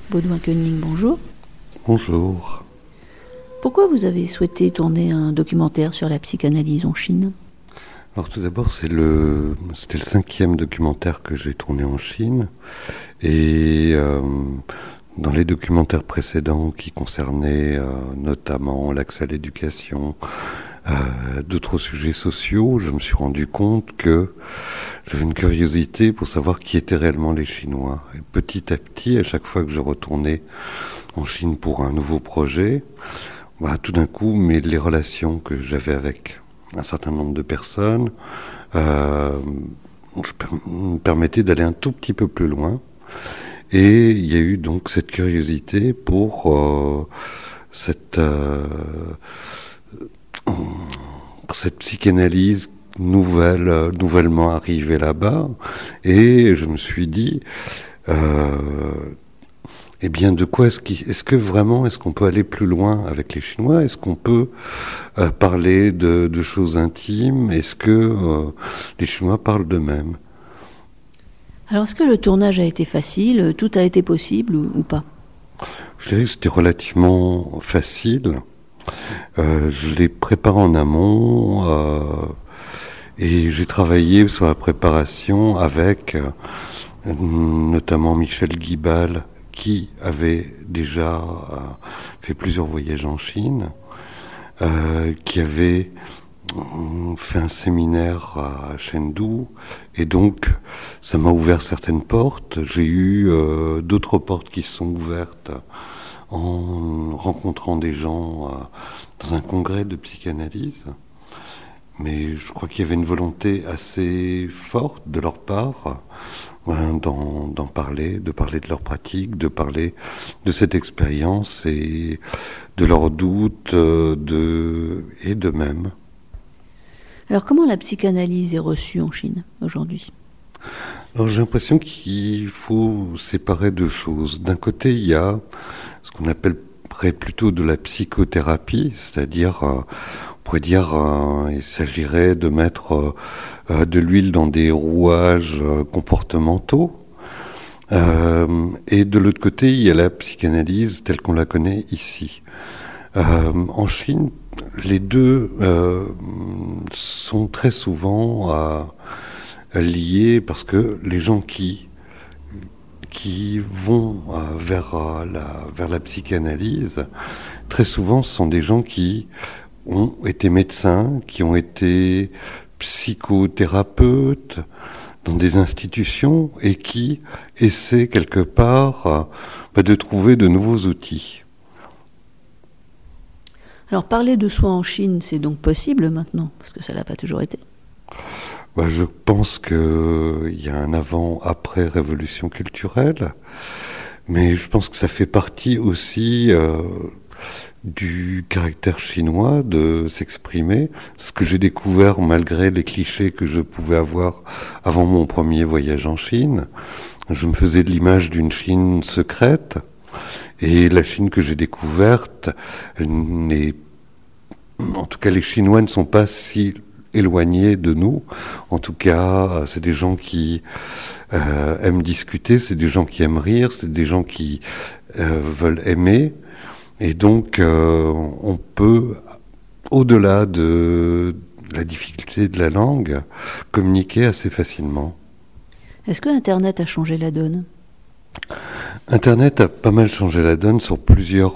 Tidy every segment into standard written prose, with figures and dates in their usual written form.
Baudouin-Koenig, bonjour. Bonjour. Pourquoi vous avez souhaité tourner un documentaire sur la psychanalyse en Chine ? Alors tout d'abord, c'était le 5e documentaire que j'ai tourné en Chine. Et dans les documentaires précédents qui concernaient notamment l'accès à l'éducation, d'autres sujets sociaux, je me suis rendu compte que j'avais une curiosité pour savoir qui étaient réellement les Chinois. Et petit à petit, à chaque fois que je retournais en Chine pour un nouveau projet, tout d'un coup, les relations que j'avais avec un certain nombre de personnes me permettaient d'aller un tout petit peu plus loin. Et il y a eu donc cette curiosité pour cette psychanalyse nouvellement arrivée là-bas. Et je me suis dit, de quoi est-ce qu'on peut aller plus loin avec les Chinois ? Est-ce qu'on peut parler de choses intimes ? Est-ce que les Chinois parlent d'eux-mêmes ? Alors, est-ce que le tournage a été facile ? Tout a été possible ou pas ? Je dirais que c'était relativement facile. Je l'ai préparé en amont et j'ai travaillé sur la préparation avec notamment Michel Guibal, qui avait déjà fait plusieurs voyages en Chine, qui avait fait un séminaire à Chengdu, et donc ça m'a ouvert certaines portes. J'ai eu d'autres portes qui se sont ouvertes en rencontrant des gens dans un congrès de psychanalyse. Mais je crois qu'il y avait une volonté assez forte de leur part d'en parler, de parler de leur pratique, de parler de cette expérience et de leurs doutes et d'eux-mêmes. Alors, comment la psychanalyse est reçue en Chine aujourd'hui ? Alors, j'ai l'impression qu'il faut séparer deux choses. D'un côté, il y a ce qu'on appellerait plutôt de la psychothérapie, c'est-à-dire, on pourrait dire, il s'agirait de mettre de l'huile dans des rouages comportementaux. Et de l'autre côté, il y a la psychanalyse telle qu'on la connaît ici. En Chine, les deux sont très souvent liés parce que les gens qui vont vers la psychanalyse, très souvent, ce sont des gens qui ont été médecins, qui ont été psychothérapeutes dans des institutions et qui essaient quelque part de trouver de nouveaux outils. Alors, parler de soi en Chine, c'est donc possible maintenant, parce que ça ne l'a pas toujours été. Je pense qu'il y a un avant-après révolution culturelle, mais je pense que ça fait partie aussi du caractère chinois de s'exprimer. Ce que j'ai découvert malgré les clichés que je pouvais avoir avant mon premier voyage en Chine, je me faisais de l'image d'une Chine secrète. Et la Chine que j'ai découverte, en tout cas les Chinois ne sont pas si éloignés de nous. En tout cas, c'est des gens qui aiment discuter, c'est des gens qui aiment rire, c'est des gens qui veulent aimer. Et donc, on peut, au-delà de la difficulté de la langue, communiquer assez facilement. Est-ce que Internet a changé la donne ? Internet a pas mal changé la donne sur plusieurs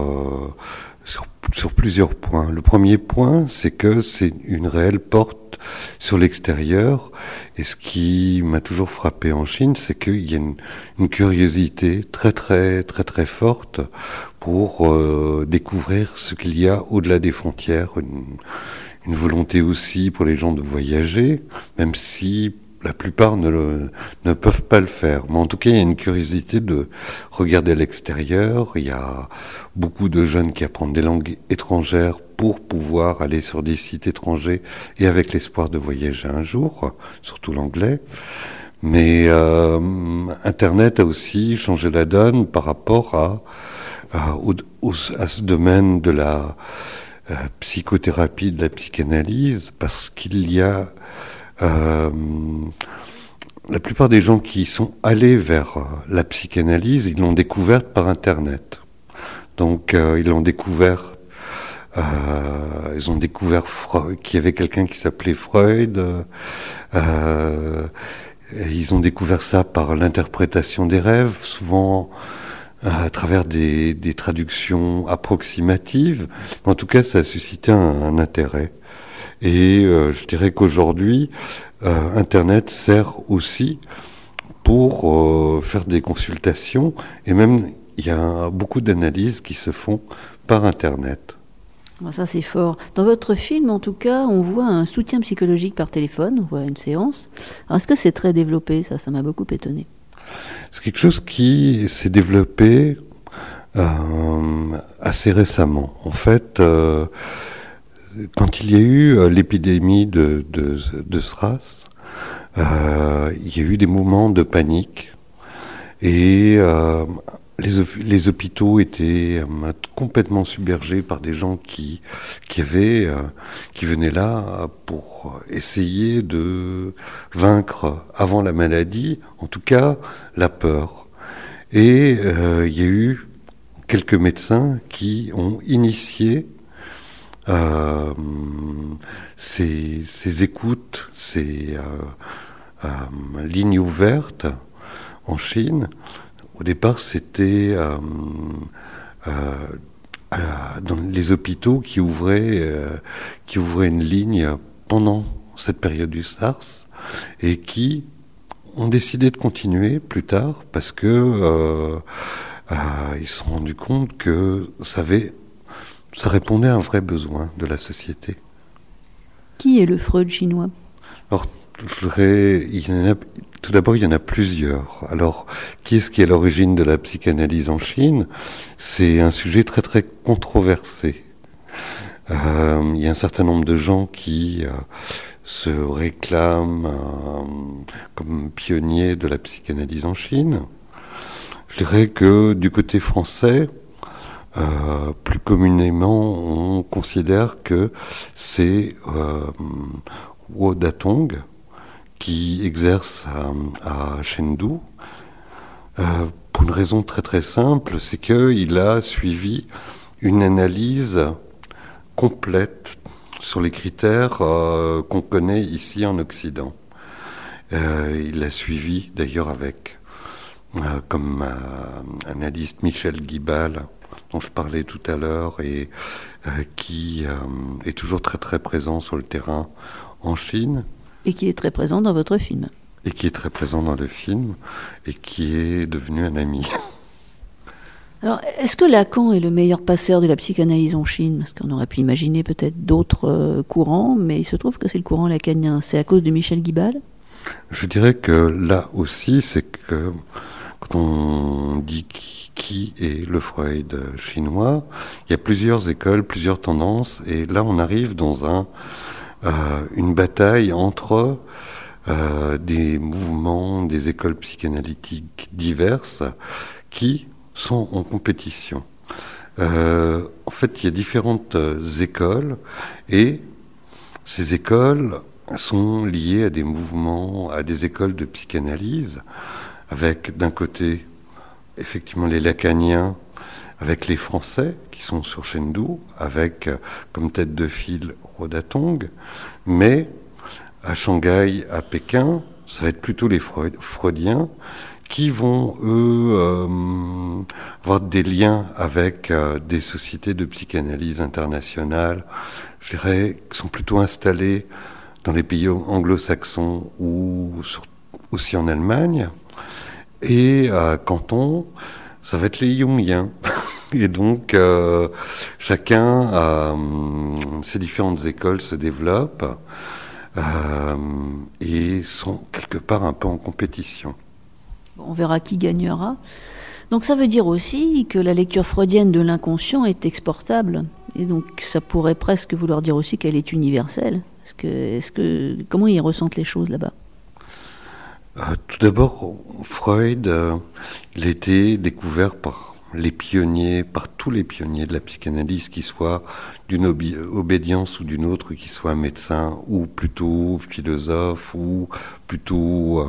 points. Le premier point, c'est que c'est une réelle porte sur l'extérieur. Et ce qui m'a toujours frappé en Chine, c'est qu'il y a une curiosité très très très très forte pour découvrir ce qu'il y a au-delà des frontières. Une volonté aussi pour les gens de voyager, même si la plupart ne peuvent pas le faire. Mais en tout cas, il y a une curiosité de regarder à l'extérieur. Il y a beaucoup de jeunes qui apprennent des langues étrangères pour pouvoir aller sur des sites étrangers et avec l'espoir de voyager un jour, surtout l'anglais. Mais Internet a aussi changé la donne par rapport à ce domaine de la psychothérapie, de la psychanalyse, parce qu'il y a la plupart des gens qui sont allés vers la psychanalyse, ils l'ont découverte par Internet. Donc ils l'ont découvert, ils ont découvert qu'il y avait quelqu'un qui s'appelait Freud. Ils ont découvert ça par l'interprétation des rêves, souvent à travers des traductions approximatives. En tout cas, ça a suscité un intérêt. Et je dirais qu'aujourd'hui, Internet sert aussi pour faire des consultations, et même il y a beaucoup d'analyses qui se font par Internet. Ça, c'est fort. Dans votre film, en tout cas, on voit un soutien psychologique par téléphone, on voit une séance. Alors, est-ce que c'est très développé? Ça m'a beaucoup étonné. C'est quelque chose qui s'est développé assez récemment. En fait, quand il y a eu l'épidémie de SRAS, il y a eu des mouvements de panique et les hôpitaux étaient complètement submergés par des gens qui venaient là pour essayer de vaincre avant la maladie, en tout cas la peur. Et il y a eu quelques médecins qui ont initié ces écoutes, ces lignes ouvertes en Chine. Au départ, c'était dans les hôpitaux qui ouvraient une ligne pendant cette période du SARS et qui ont décidé de continuer plus tard parce que ils se sont rendus compte que ça répondait à un vrai besoin de la société. Qui est le Freud chinois? Alors, tout d'abord, il y en a plusieurs. Alors, qui est-ce qui est à l'origine de la psychanalyse en Chine? C'est un sujet très très controversé. Il y a un certain nombre de gens qui se réclament comme pionniers de la psychanalyse en Chine. Je dirais que du côté français, plus communément, on considère que c'est Wu Datong qui exerce à Chengdu, pour une raison très très simple, c'est qu'il a suivi une analyse complète sur les critères qu'on connaît ici en Occident. Il l'a suivi d'ailleurs avec comme analyste Michel Guibal, dont je parlais tout à l'heure, et qui est toujours très très présent sur le terrain en Chine. Et qui est très présent dans votre film. Et qui est très présent dans le film, et qui est devenu un ami. Alors, est-ce que Lacan est le meilleur passeur de la psychanalyse en Chine? Parce qu'on aurait pu imaginer peut-être d'autres courants, mais il se trouve que c'est le courant lacanien. C'est à cause de Michel Guibal? Je dirais que là aussi, c'est que quand on dit qui est le Freud chinois, il y a plusieurs écoles, plusieurs tendances, et là on arrive dans une bataille entre des mouvements, des écoles psychanalytiques diverses qui sont en compétition. En fait, il y a différentes écoles et ces écoles sont liées à des mouvements, à des écoles de psychanalyse, avec d'un côté effectivement les lacaniens, avec les Français qui sont sur Chengdu, avec comme tête de file Wu Datong, mais à Shanghai, à Pékin, ça va être plutôt les freudiens qui vont, eux, avoir des liens avec des sociétés de psychanalyse internationales, je dirais, qui sont plutôt installées dans les pays anglo-saxons ou aussi en Allemagne. Et à Canton, ça va être les Jungiens. Et donc, chacun, ces différentes écoles se développent et sont quelque part un peu en compétition. On verra qui gagnera. Donc ça veut dire aussi que la lecture freudienne de l'inconscient est exportable. Et donc ça pourrait presque vouloir dire aussi qu'elle est universelle. Comment ils ressentent les choses là-bas? Tout d'abord, Freud, il a été découvert par les pionniers, par tous les pionniers de la psychanalyse, qu'ils soient d'une obédience ou d'une autre, qu'ils soient médecins ou plutôt philosophes ou plutôt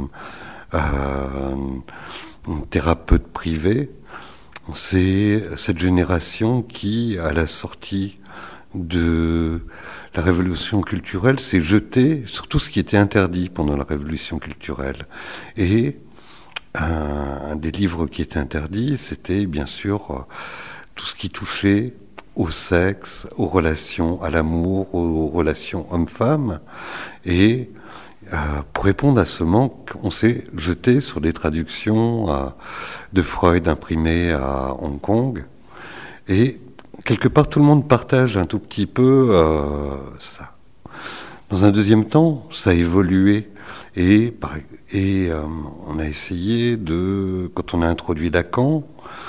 thérapeutes privés. C'est cette génération qui, à la sortie de la révolution culturelle, s'est jetée sur tout ce qui était interdit pendant la révolution culturelle. Et un des livres qui était interdit, c'était bien sûr tout ce qui touchait au sexe, aux relations, à l'amour, aux relations hommes-femmes. Et pour répondre à ce manque, on s'est jeté sur des traductions de Freud imprimées à Hong Kong. Et quelque part, tout le monde partage un tout petit peu ça. Dans un deuxième temps, ça a évolué. Et on a essayé quand on a introduit Lacan,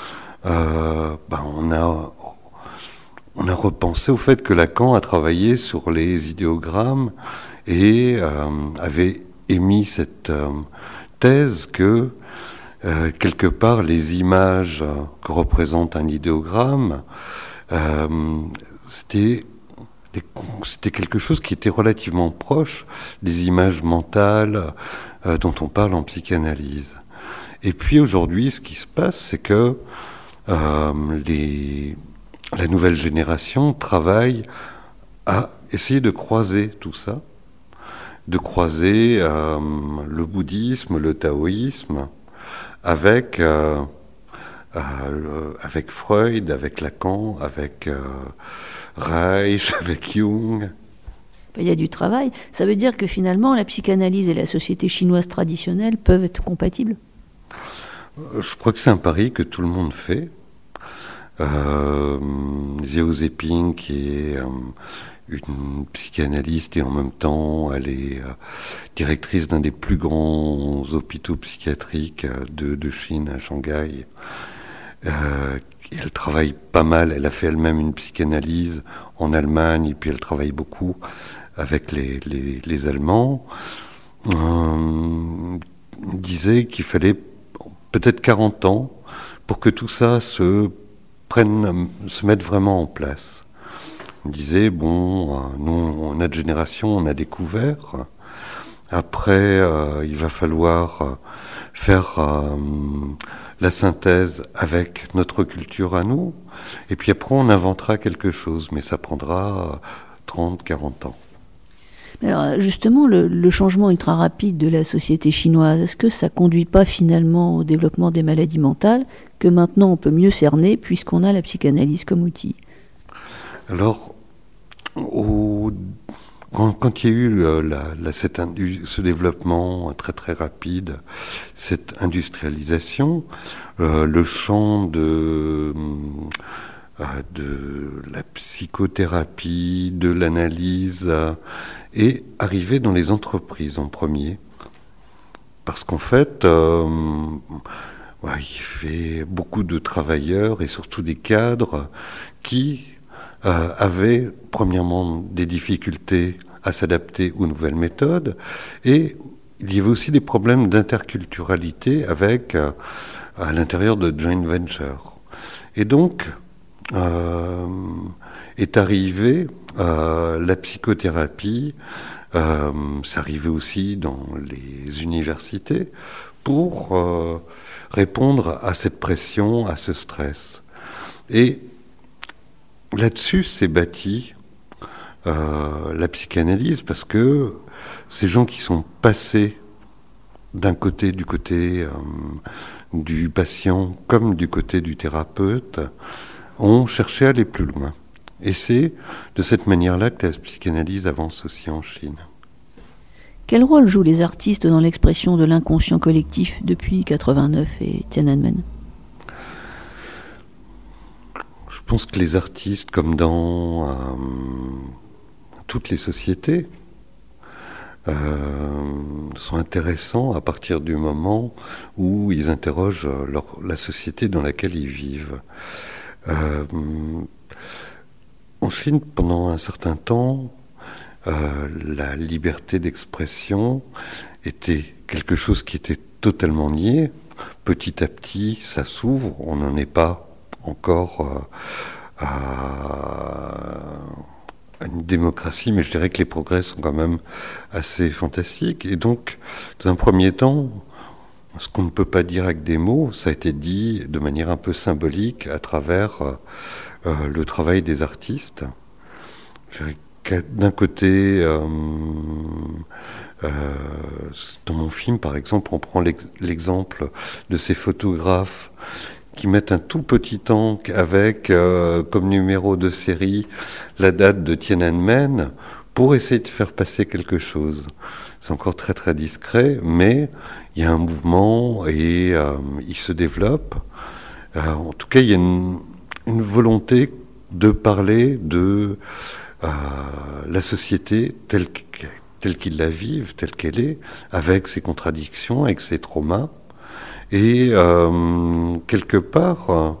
on a repensé au fait que Lacan a travaillé sur les idéogrammes et avait émis cette thèse que quelque part les images que représente un idéogramme, c'était quelque chose qui était relativement proche des images mentales dont on parle en psychanalyse. Et puis aujourd'hui, ce qui se passe, c'est que la nouvelle génération travaille à essayer de croiser tout ça, de croiser le bouddhisme, le taoïsme, avec Freud, avec Lacan, avec Reich, avec Jung. Il y a du travail. Ça veut dire que finalement, la psychanalyse et la société chinoise traditionnelle peuvent être compatibles ? Je crois que c'est un pari que tout le monde fait. Xiao Zeping, qui est une psychanalyste et en même temps elle est directrice d'un des plus grands hôpitaux psychiatriques de Chine, à Shanghai. Elle travaille pas mal, elle a fait elle-même une psychanalyse en Allemagne et puis elle travaille beaucoup avec les Allemands. Disait qu'il fallait peut-être 40 ans pour que tout ça se mette vraiment en place. On disait, nous, notre génération, on a découvert. Après, il va falloir faire la synthèse avec notre culture à nous. Et puis après, on inventera quelque chose, mais ça prendra 30, 40 ans. Alors justement, le changement ultra rapide de la société chinoise, est-ce que ça ne conduit pas finalement au développement des maladies mentales que maintenant on peut mieux cerner puisqu'on a la psychanalyse comme outil ? Alors, quand il y a eu ce développement très très rapide, cette industrialisation, le champ de la psychothérapie, de l'analyse, est arrivé dans les entreprises en premier. Parce qu'en fait, il fait beaucoup de travailleurs et surtout des cadres qui avaient premièrement des difficultés à s'adapter aux nouvelles méthodes et il y avait aussi des problèmes d'interculturalité avec à l'intérieur de joint venture. Et donc est arrivée la psychothérapie, c'est arrivé aussi dans les universités pour répondre à cette pression, à ce stress. Et là-dessus s'est bâtie la psychanalyse parce que ces gens qui sont passés du côté du patient comme du côté du thérapeute ont cherché à aller plus loin. Et c'est de cette manière-là que la psychanalyse avance aussi en Chine. Quel rôle jouent les artistes dans l'expression de l'inconscient collectif depuis 89 et Tiananmen ? Je pense que les artistes, comme dans toutes les sociétés, sont intéressants à partir du moment où ils interrogent la société dans laquelle ils vivent. En Chine, pendant un certain temps, la liberté d'expression était quelque chose qui était totalement nié. petit à petit, ça s'ouvre. On n'en est pas encore à une démocratie, mais je dirais que les progrès sont quand même assez fantastiques. Et donc, dans un premier temps, ce qu'on ne peut pas dire avec des mots, ça a été dit de manière un peu symbolique à travers le travail des artistes. Je dirais que d'un côté, dans mon film, par exemple, on prend l'exemple de ces photographes qui mettent un tout petit tank avec comme numéro de série la date de Tiananmen pour essayer de faire passer quelque chose. C'est encore très très discret, mais il y a un mouvement et il se développe. En tout cas, il y a une volonté de parler de la société telle qu'ils la vivent, telle qu'elle est, avec ses contradictions, avec ses traumas. Et quelque part,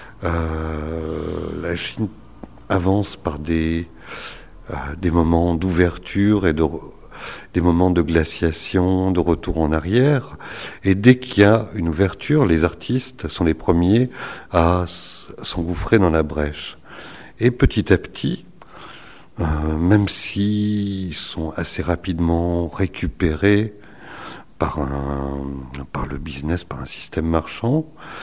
la Chine avance par des moments d'ouverture et des moments de glaciation, de retour en arrière. Et dès qu'il y a une ouverture, les artistes sont les premiers à s'engouffrer dans la brèche. Et petit à petit, même s'ils sont assez rapidement récupérés par le business, par un système marchand,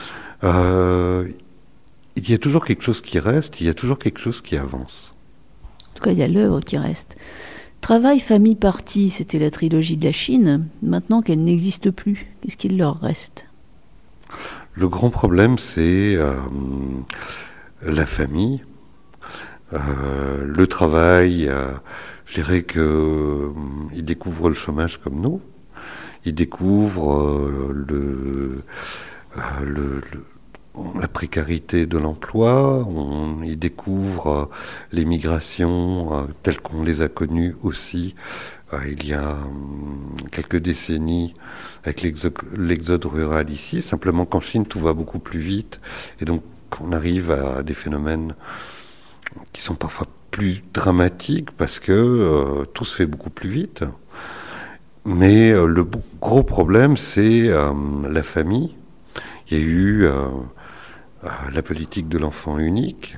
il y a toujours quelque chose qui reste, il y a toujours quelque chose qui avance. En tout cas, il y a l'œuvre qui reste. Travail, famille, parti, c'était la trilogie de la Chine. Maintenant qu'elle n'existe plus, qu'est-ce qu'il leur reste ? Le grand problème, c'est la famille, le travail. Je dirais qu'ils découvrent le chômage comme nous. Ils découvrent la précarité de l'emploi, ils découvrent les migrations telles qu'on les a connues aussi il y a quelques décennies avec l'exode rural ici. Simplement qu'en Chine, tout va beaucoup plus vite et donc on arrive à des phénomènes qui sont parfois plus dramatiques parce que tout se fait beaucoup plus vite. Mais le gros problème, c'est la famille. Il y a eu la politique de l'enfant unique.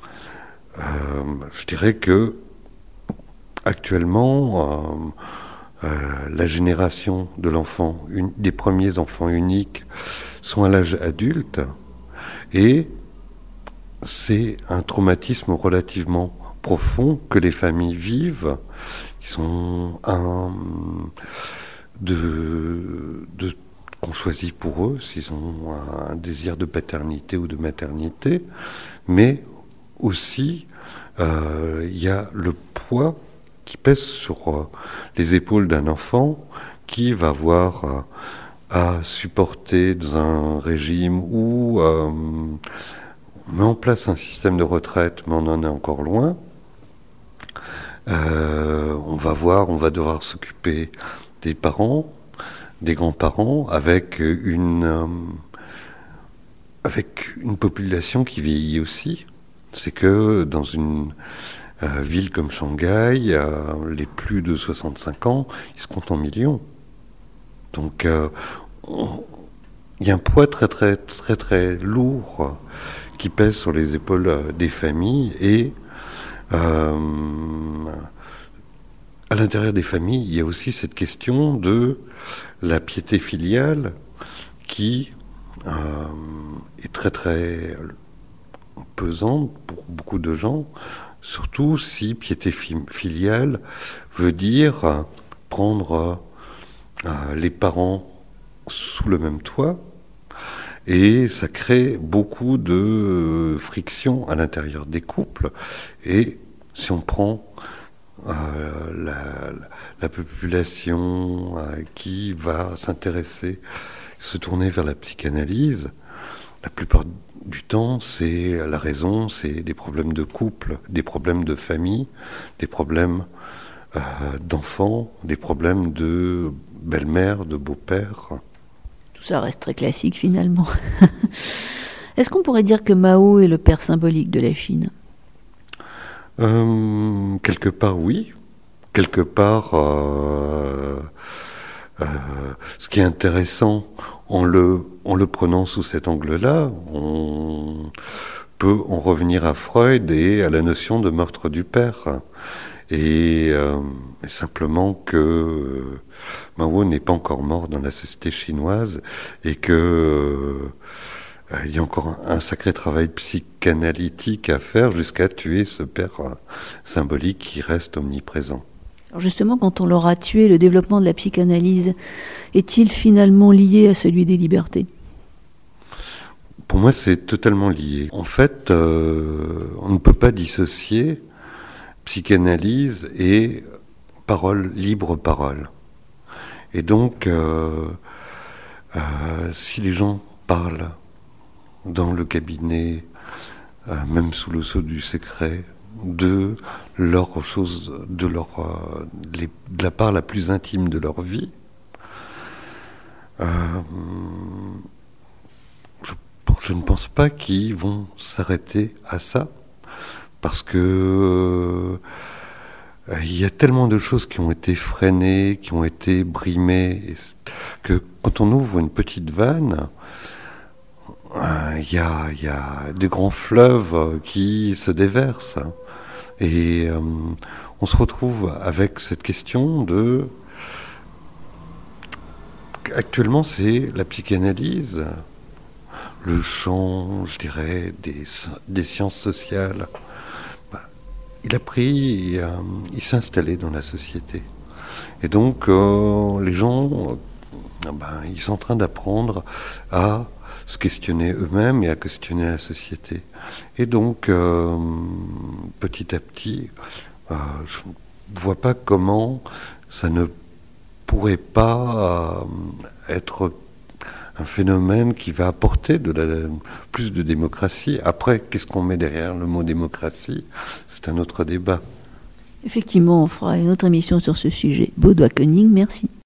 Je dirais que actuellement, la génération de l'enfant, des premiers enfants uniques, sont à l'âge adulte, et c'est un traumatisme relativement profond que les familles vivent, qui sont qu'on choisit pour eux, s'ils ont un désir de paternité ou de maternité, mais aussi il y a le poids qui pèse sur les épaules d'un enfant qui va avoir à supporter dans un régime où on met en place un système de retraite, mais on en est encore loin. On va devoir s'occuper des parents, des grands-parents, avec une population qui vieillit aussi. C'est que dans une ville comme Shanghai, les plus de 65 ans, ils se comptent en millions. Donc il y a un poids très très très très lourd qui pèse sur les épaules des familles, et à l'intérieur des familles, il y a aussi cette question de la piété filiale qui est très très pesante pour beaucoup de gens, surtout si piété filiale veut dire prendre les parents sous le même toit, et ça crée beaucoup de friction à l'intérieur des couples. Et si on prend la population qui va s'intéresser, se tourner vers la psychanalyse, la plupart du temps, c'est la raison, c'est des problèmes de couple, des problèmes de famille, des problèmes d'enfants, des problèmes de belle-mère, de beau-père. Tout ça reste très classique finalement. Est-ce qu'on pourrait dire que Mao est le père symbolique de la Chine ? Quelque part, oui. Quelque part, ce qui est intéressant en le prenant sous cet angle-là, on peut en revenir à Freud et à la notion de meurtre du père. Et simplement que Mao n'est pas encore mort dans la société chinoise et que il y a encore un sacré travail psychanalytique à faire jusqu'à tuer ce père symbolique qui reste omniprésent. Alors justement, quand on l'aura tué, le développement de la psychanalyse est-il finalement lié à celui des libertés ? Pour moi, c'est totalement lié. En fait, on ne peut pas dissocier psychanalyse et parole, libre parole. Et donc, si les gens parlent dans le cabinet, même sous le sceau du secret, de leur chose, de la part la plus intime de leur vie, je ne pense pas qu'ils vont s'arrêter à ça, parce que il y a tellement de choses qui ont été freinées, qui ont été brimées, que quand on ouvre une petite vanne, il y a des grands fleuves qui se déversent. Et on se retrouve avec cette question de... Actuellement, c'est la psychanalyse, le champ, je dirais, des sciences sociales. Il a pris, il s'est installé dans la société. Et donc, les gens, ils sont en train d'apprendre à se questionner eux-mêmes et à questionner la société. Et donc, petit à petit, je ne vois pas comment ça ne pourrait pas être un phénomène qui va apporter plus de démocratie. Après, qu'est-ce qu'on met derrière le mot démocratie ? C'est un autre débat. Effectivement, on fera une autre émission sur ce sujet. Baudouin Koenig, merci.